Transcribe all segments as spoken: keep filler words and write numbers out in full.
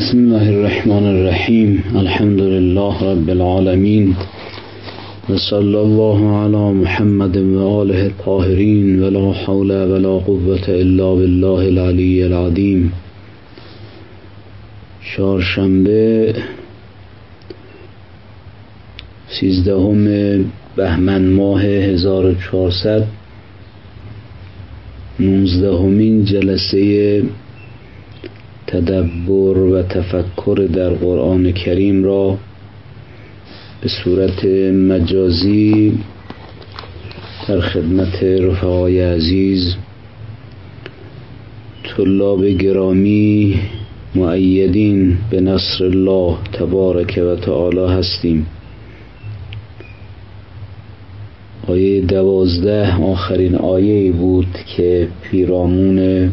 بسم الله الرحمن الرحیم. الحمد لله رب العالمین و صلی الله علی محمد و آله الطاهرین ولا حول ولا قوة الا بالله العلی العظیم. چهارشنبه سیزدهم بهمن ماه هزار و چهارصد، نوزدهمین جلسه تدبر و تفکر در قرآن کریم را به صورت مجازی در خدمت رفقای عزیز طلاب گرامی مؤیدین به نصر الله تبارک و تعالی هستیم. آیه دوازده آخرین آیه بود که پیرامون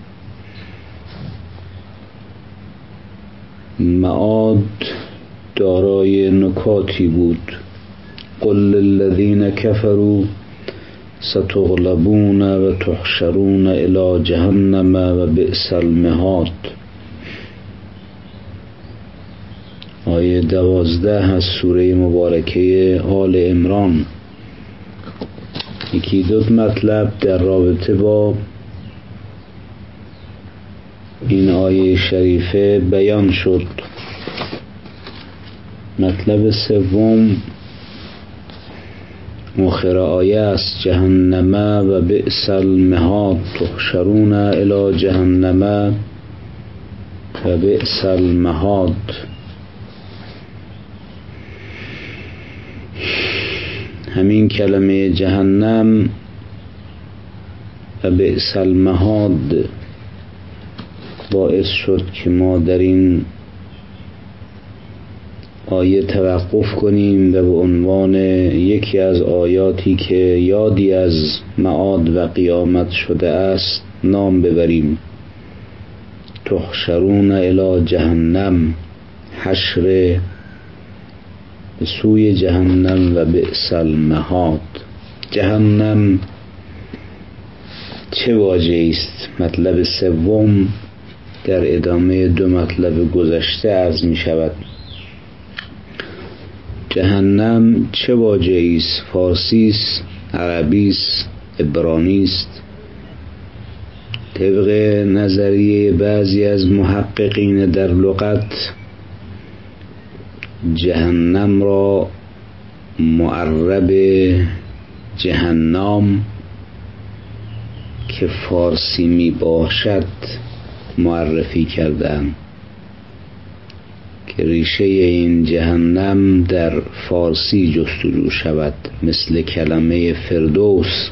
معاد دارای نکاتی بود. قل للذین کفروا ستغلبون و تحشرون الی جهنم و بئس المهاد. آیه دوازده از سوره مبارکه آل عمران. یکی دو مطلب در رابطه با این آیه شریفه بیان شد. مطلب سوم آخر آیه است: جهنم و بئس المهاد، تحشرون الی جهنم و بئس المهاد. همین کلمه جهنم و بئس المهاد باعث شد که ما در این آیه توقف کنیم و به عنوان یکی از آیاتی که یادی از معاد و قیامت شده است نام ببریم. تحشرون الی جهنم، حشر به سوی جهنم و بئس المهاد. جهنم چه واژه‌ای است؟ مطلب سوم در ادامه دو مطلب گذشته عرض می شود. جهنم چه واژه‌ای است؟ فارسی است، عربی است، عبرانی است؟ طبق نظریه بعضی از محققین در لغت جهنم را معرب جهنم که فارسی می باشد معرفی کردند که ریشه این جهنم در فارسی جستجو شود، مثل کلمه فردوس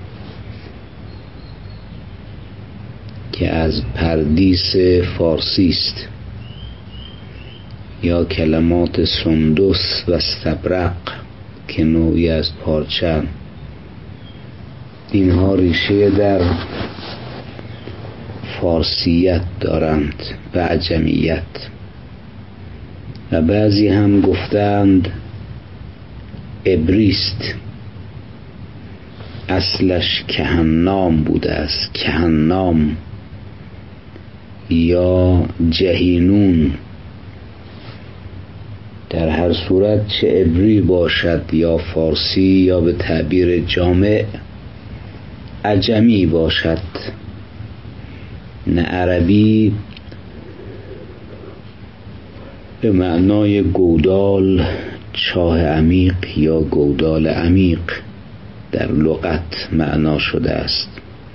که از پردیس فارسی است، یا کلمات سندس و استبرق که نوعی از پارچه. اینها ریشه در فارسیت دارند و عجمیت. و بعضی هم گفتند عبریست، اصلش کهنام بوده است، کهنام یا جهینون. در هر صورت چه عبری باشد یا فارسی یا به تعبیر جامع عجمی باشد نه عربی، به معنای گودال، چاه عمیق یا گودال عمیق در لغت معنا شده است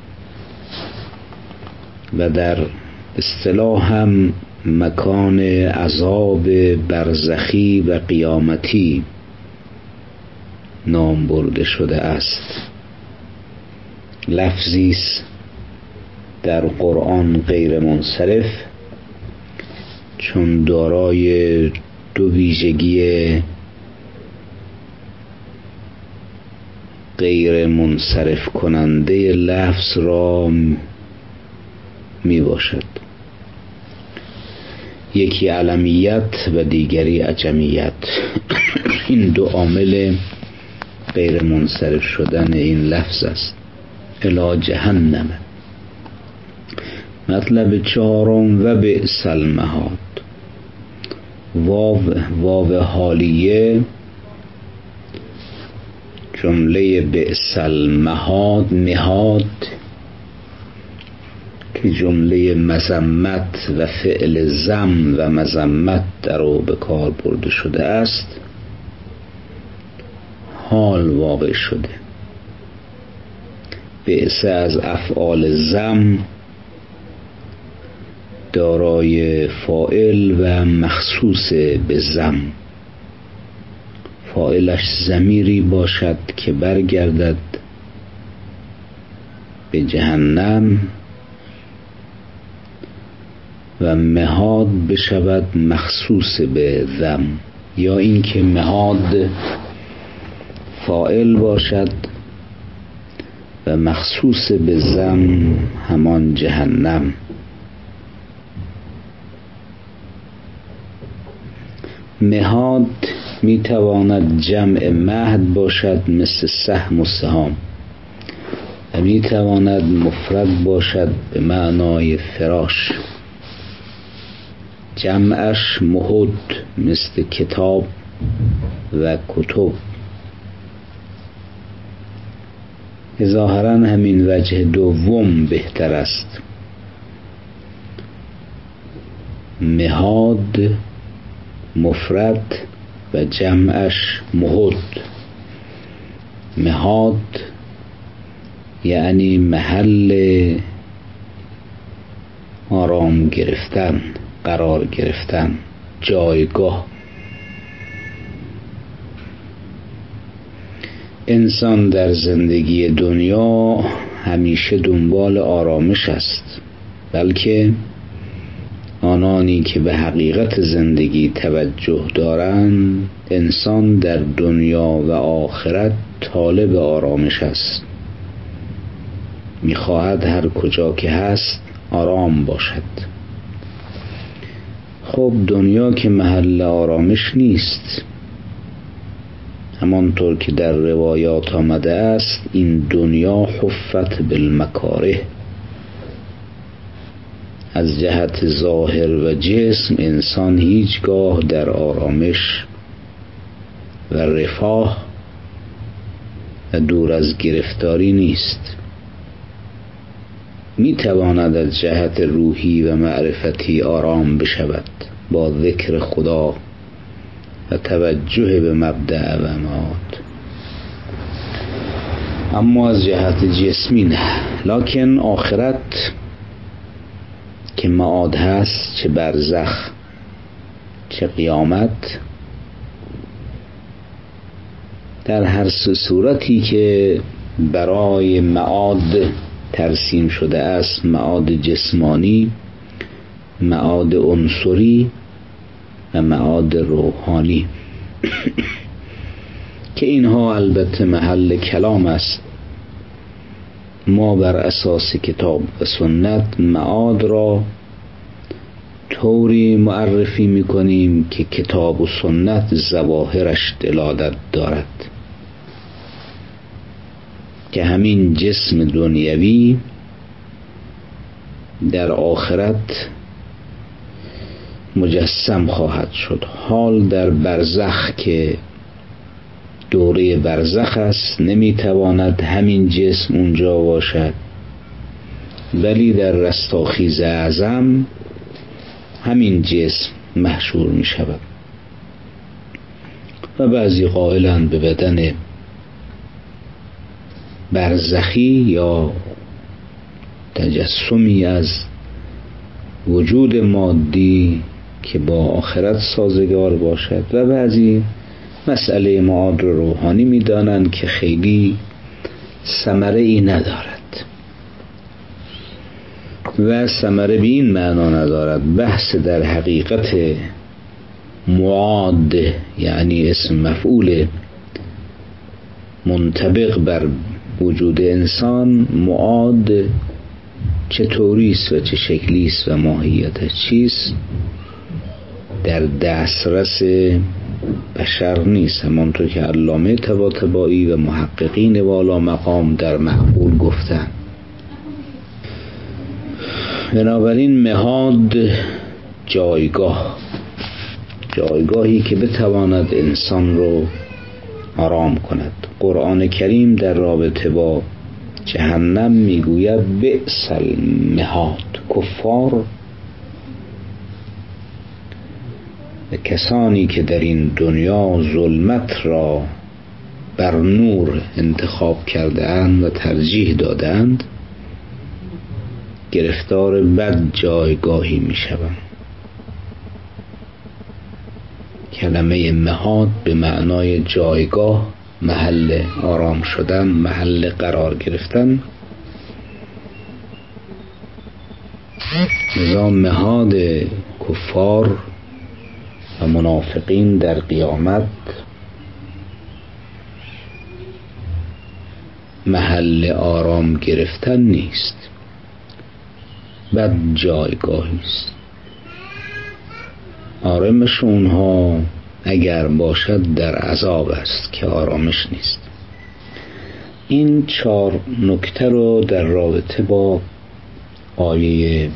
و در اصطلاح هم مکان عذاب برزخی و قیامتی نام برده شده است. لفظی است در قرآن غیر منصرف، چون دارای دو ویژگی غیر منصرف کننده لفظ را می باشد، یکی علمیت و دیگری عجمیت. این دو عامل غیر منصرف شدن این لفظ است. الی جهنم. مطلب چهارم و بئس المهاد. واو واو حالیه جمله بئس المهاد مهاد که جمله مذمت و فعل ذم و مذمت در او به کار برده شده است حال واقع شده. بئس از افعال ذم دارای فاعل و مخصوص به ذم، فاعلش ضمیری باشد که برگردد به جهنم و مهاد بشود مخصوص به ذم، یا اینکه مهاد فاعل باشد و مخصوص به ذم همان جهنم. مهاد می تواند جمع مهد باشد مثل سهم و سهام و می تواند مفرد باشد به معنای فراش، جمعش مهد مثل کتاب و کتب. ظاهراً همین وجه دوم بهتر است. مهاد مفرد و جمعش مهد. مهاد یعنی محل آرام گرفتن، قرار گرفتن، جایگاه. انسان در زندگی دنیا همیشه دنبال آرامش است، بلکه آنانی که به حقیقت زندگی توجه دارند، انسان در دنیا و آخرت طالب آرامش است، می‌خواهد هر کجا که هست آرام باشد. خب دنیا که محل آرامش نیست. همانطور که در روایات آمده است این دنیا حفت بالمکاره. از جهت ظاهر و جسم انسان هیچگاه در آرامش و رفاه و دور از گرفتاری نیست. می تواند از جهت روحی و معرفتی آرام بشود با ذکر خدا و توجه به مبدأ و معاد، اما از جهت جسمی نه. لکن آخرت که معاد هست، چه برزخ چه قیامت، در هر صورتی که برای معاد ترسیم شده است، معاد جسمانی، معاد عنصری و معاد روحانی که اینها البته محل کلام است. ما بر اساس کتاب و سنت معاد را طوری معرفی می‌کنیم که کتاب و سنت ظواهرش دلالت دارد که همین جسم دنیوی در آخرت مجسم خواهد شد. حال در برزخ که دوره برزخ است نمیتواند همین جسم اونجا باشد، ولی در رستاخیز اعظم همین جسم محشور می شود و بعضی قائلند به بدن برزخی یا تجسمی از وجود مادی که با آخرت سازگار باشد و بعضی مسئله معاد رو روحانی می دانند که خیلی ثمره ای ندارد و ثمره به این معنا ندارد. بحث در حقیقت معاد یعنی اسم مفعول منطبق بر وجود انسان، معاد چطوری است و چه شکلی است و ماهیتش چیست، در دسترس بشر نیست. همانطور که علامه طباطبایی و محققین والا مقام در مقبول گفتن. بنابراین مهاد جایگاه، جایگاهی که بتواند انسان رو آرام کند. قرآن کریم در رابطه با جهنم میگوید بئس المهاد. کفار و کسانی که در این دنیا ظلمت را بر نور انتخاب کرده اند و ترجیح دادند گرفتار بد جایگاهی می شوند. کلمه مهاد به معنای جایگاه، محل آرام شدن، محل قرار گرفتن. لذا مهاد کفار و منافقین در قیامت محل آرام گرفتن نیست، بد جایگاهی است. آرامش اونها اگر باشد در عذاب است که آرامش نیست. این چهار نکته رو در رابطه با آیه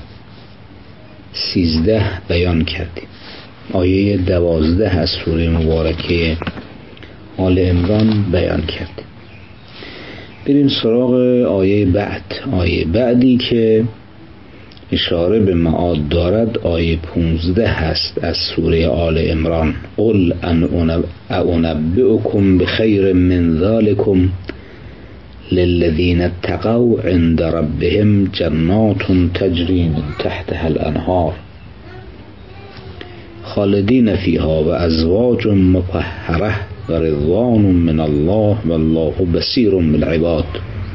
سیزده بیان کردیم. آیه دوازده از سوره مبارکه آل عمران بیان کردیم. بریم سراغ آیه بعد. آیه بعدی که اشاره به معاد دارد آیه پونزده هست از سوره آل عمران. قل ان انبئکم بخیر من ذلکم للذین اتقوا عند ربهم جنات تجری من تحتها الانهار خالدین فیها و ازواج مطهره و رضوان من الله والله بصیر بالعباد.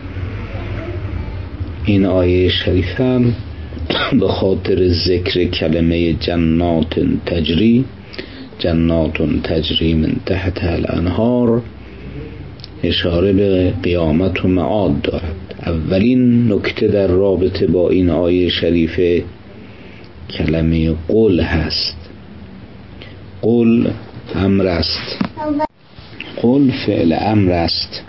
این آیه شریفه هم به خاطر ذکر کلمه جنات تجری جنات تجری من تحتها الانهار اشاره به قیامت و معاد دارد. اولین نکته در رابطه با این آیه شریفه کلمه قل هست. قل امر است، قل فعل امر است.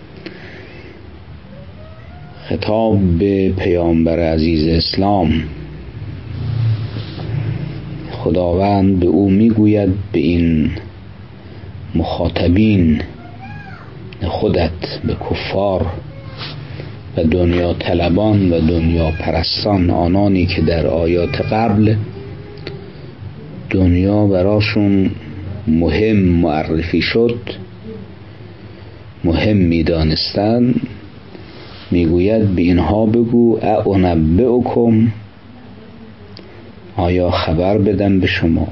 خطاب به پیامبر عزیز اسلام. خداوند به او میگوید به این مخاطبین خودت، به کفار و دنیا طلبان و دنیا پرستان، آنانی که در آیات قبل دنیا براشون مهم معرفی شد، مهم میدانستن، میگوید به اینها بگو اعنبئکم، آیا خبر بدم به شما.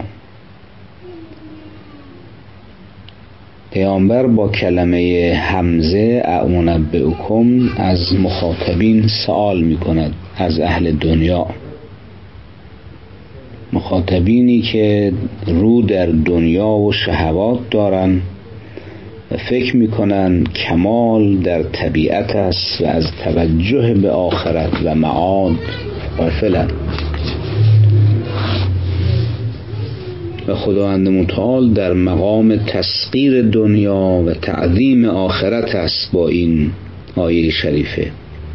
پیامبر با کلمه همزه اعنبئکم از مخاطبین سوال میکند، از اهل دنیا، مخاطبینی که رو در دنیا و شهوات دارن و فکر میکنن کمال در طبیعت است و از توجه به آخرت و معاد غافلن. و خداوند متعال در مقام تسخیر دنیا و تعظیم آخرت است. با این آیه شریفه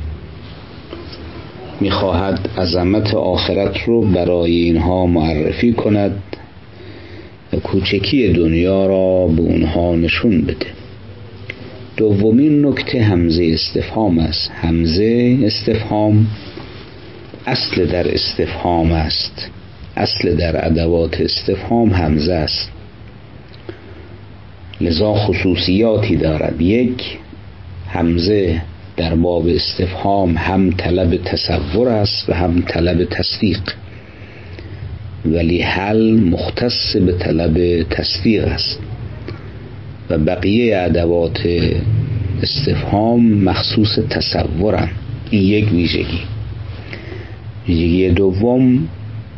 میخواهد عظمت آخرت رو برای اینها معرفی کند و کوچکی دنیا را به اونها نشون بده. دومین نکته همزه استفهام است. همزه استفهام اصل در استفهام است، اصل در ادوات استفهام همزه است، لذا خصوصیاتی دارد. یک، همزه در باب استفهام هم طلب تصور است و هم طلب تصدیق، ولی حل مختص به طلب تصدیق است و بقیه ادوات استفهام مخصوص تصورن. این یک ویژگی. ویژگی دوم،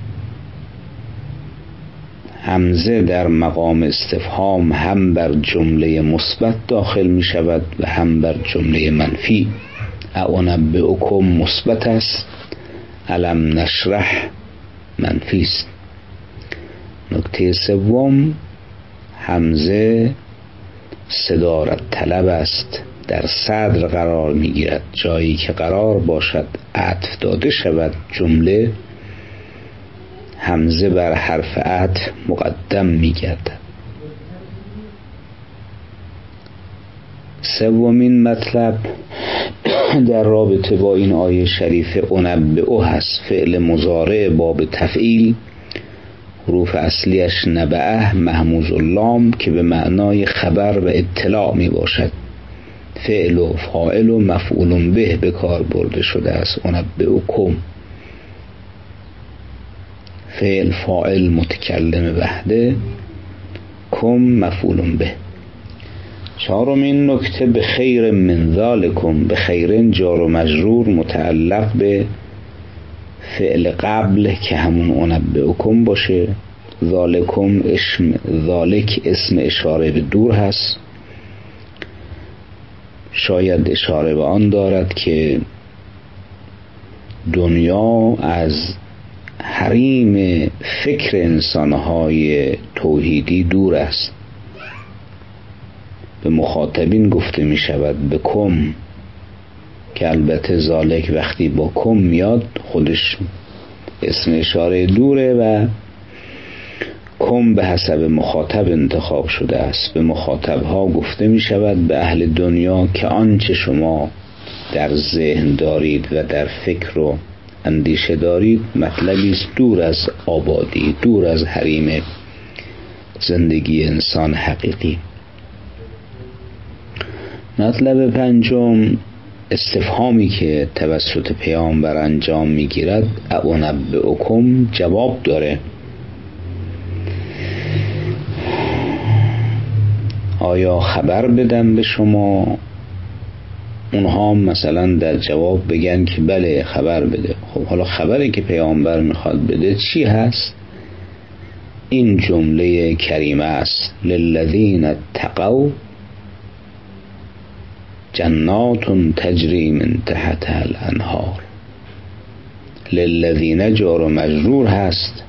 همزه در مقام استفهام هم بر جمله مثبت داخل می شود و هم بر جمله منفی. اعنبئکم مثبت است، الم نشرح منفی است. نکته سوم، همزه صدارت طلب است، در صدر قرار می گیرد. جایی که قرار باشد عطف داده شود جمله، همزه بر حرف عطف مقدم می‌گردد. سومین مطلب در رابطه با این آیه شریفه انبئه هست. فعل مضارع باب تفعیل، حروف اصلیش نبعه محموز اللام که به معنای خبر و اطلاع می باشد. فعل و فاعل و مفعول به به کار برده شده است. انبئکم، فعل فاعل متکلم وحده، کم مفعول به. چهارمین نکته به خیر من ذالکم، به خیرن جار و مجرور متعلق به فعل قبل که همون انبئکم باشه. ذالکم اسم ذالک اسم اشاره به دور هست، شاید اشاره به آن دارد که دنیا از حریم فکر انسانهای توحیدی دور است. به مخاطبین گفته می شود به کم، که البته ذالک وقتی با کم میاد خودش اسم اشاره دوره و کم به حسب مخاطب انتخاب شده است. به مخاطبها گفته می شود به اهل دنیا که آنچه شما در ذهن دارید و در فکر و اندیشه دارید مطلبی است دور از آبادی، دور از حریم زندگی انسان حقیقی. مطلب پنجم استفهامی که توسط پیامبر انجام میگیرد، اونبئکم جواب داره. آیا خبر بدم به شما؟ اونها مثلا در جواب بگن که بله خبر بده. خب حالا خبری که پیامبر میخواد بده چی هست؟ این جمله کریمه است: للذین اتقوا جنات تجری من تحتها الانهار. للذین جار و مجرور هست،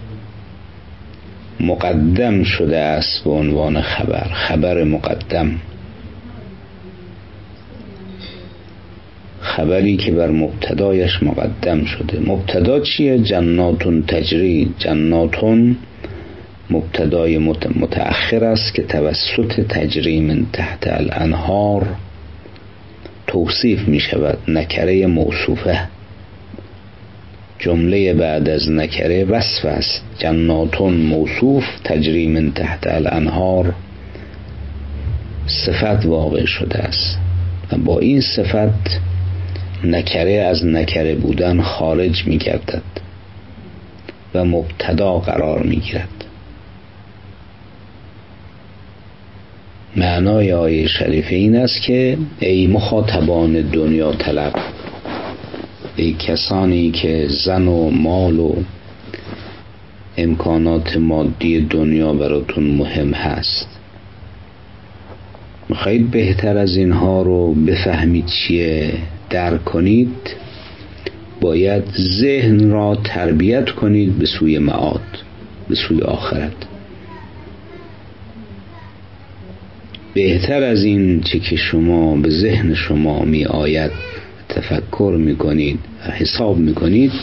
مقدم شده است به عنوان خبر، خبر مقدم، خبری که بر مبتدایش مقدم شده. مبتدا چیه؟ جناتون تجری. جناتون مبتدای متأخر است که توسط تجری من تحت الانهار توصیف می شود. نکره موصوفه، جمله بعد از نکره وصف است. جناتون موصوف، تجری من تحت الانهار صفت واقع شده است و با این صفت نکره از نکره بودن خارج می گردد و مبتدا قرار می گیرد. معنای آیه شریفه این است که ای مخاطبان دنیا طلب، ای کسانی که زن و مال و امکانات مادی دنیا براتون مهم هست، میخواید بهتر از اینها رو بفهمید چیه، درک کنید، باید ذهن را تربیت کنید به سوی معاد، به سوی آخرت. بهتر از این چه که شما به ذهن شما می آید تفکر می کنید و حساب می کنید،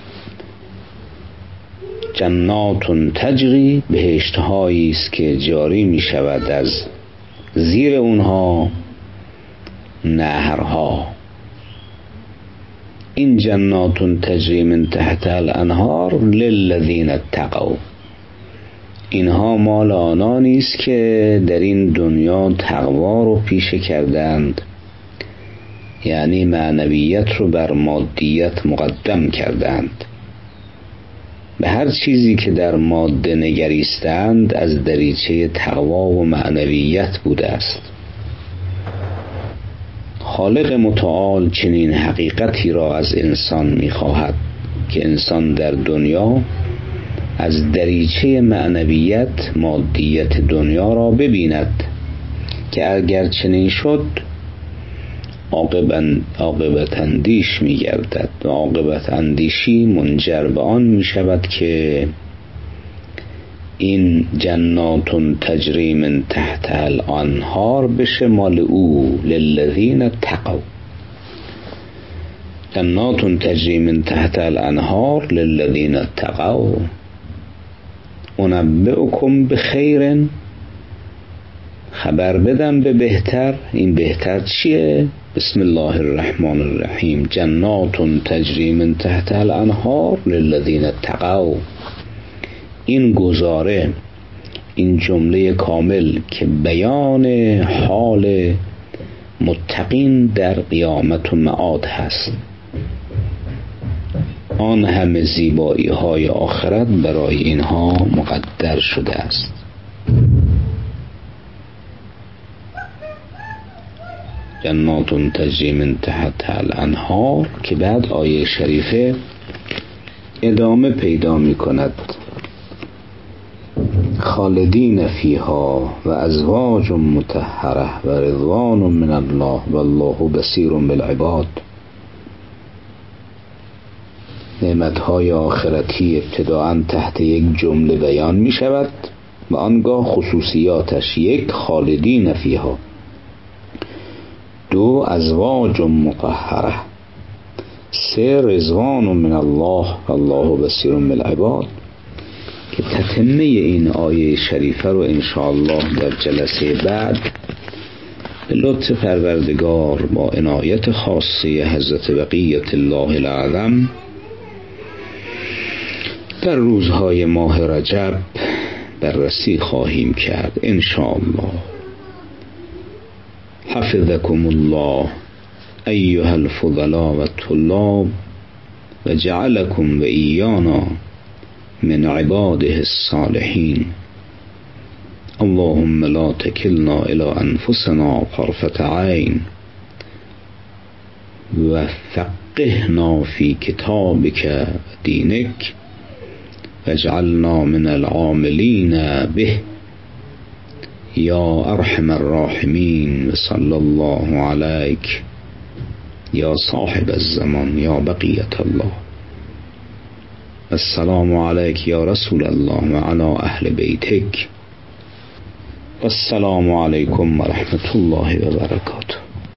جناتون تجری، بهشتهایی است که جاری می شود از زیر اونها نهرها. این جناتون تجری من تحت الانهار للذین اتقوا، اینها مال آنانی است که در این دنیا تقوا رو پیشه کردند، یعنی معنویت رو بر مادیت مقدم کردند. به هر چیزی که در ماده نگریستند از دریچه تقوا و معنویت بوده است. خالق متعال چنین حقیقتی را از انسان می‌خواهد که انسان در دنیا از دریچه معنویت مادیت دنیا را ببیند که اگر چنین شد عاقبت اندیش می گردد و عاقبت اندیشی منجر به آن می شود که این جناتون تجری من تحت الانهار بشه مال او، للذین اتقوا. جناتون تجری من تحت الانهار للذین اتقوا، انبئکم بخیر، خبر بدم به بهتر. این بهتر چیه؟ بسم الله الرحمن الرحیم. جنات تجری من تحت الانهار للذین اتقوا. این گزاره، این جمله کامل که بیان حال متقین در قیامت و معاد هست، آن همه زیبایی های آخرت برای اینها مقدر شده است. جنات تجری من تحت الانهار که بعد آیه شریفه ادامه پیدا می کند. خالدین فیها و ازواج مطهره و رضوان من الله والله بصیر بالعباد. نعمتهای آخرتی ابتداءً تحت یک جمله بیان می شود و آنگاه خصوصیاتش: یک، خالدین فیها، دو، ازواج مطهره، سه، رضوان من الله والله بصیر بالعباد، که تتمه این آیه شریفه رو انشاءالله در جلسه بعد به لطف پروردگار با عنایت خاصه حضرت بقیت الله العظم در روزهای ماه رجب بررسی خواهیم کرد انشاءالله. حفظكم الله ایها الفضلاء و الطلاب و جعلكم و ایانا من عباده الصالحین. اللهم لا تكلنا الى انفسنا طرفة عين و فقهنا في كتابك دينك واجعلنا من العاملين به یا ارحم الراحمین. و صلی الله علیک یا صاحب الزمان یا بقیت الله. السلام علیک یا رسول الله و علی اهل بیتک. السلام علیکم و رحمت الله و برکاته.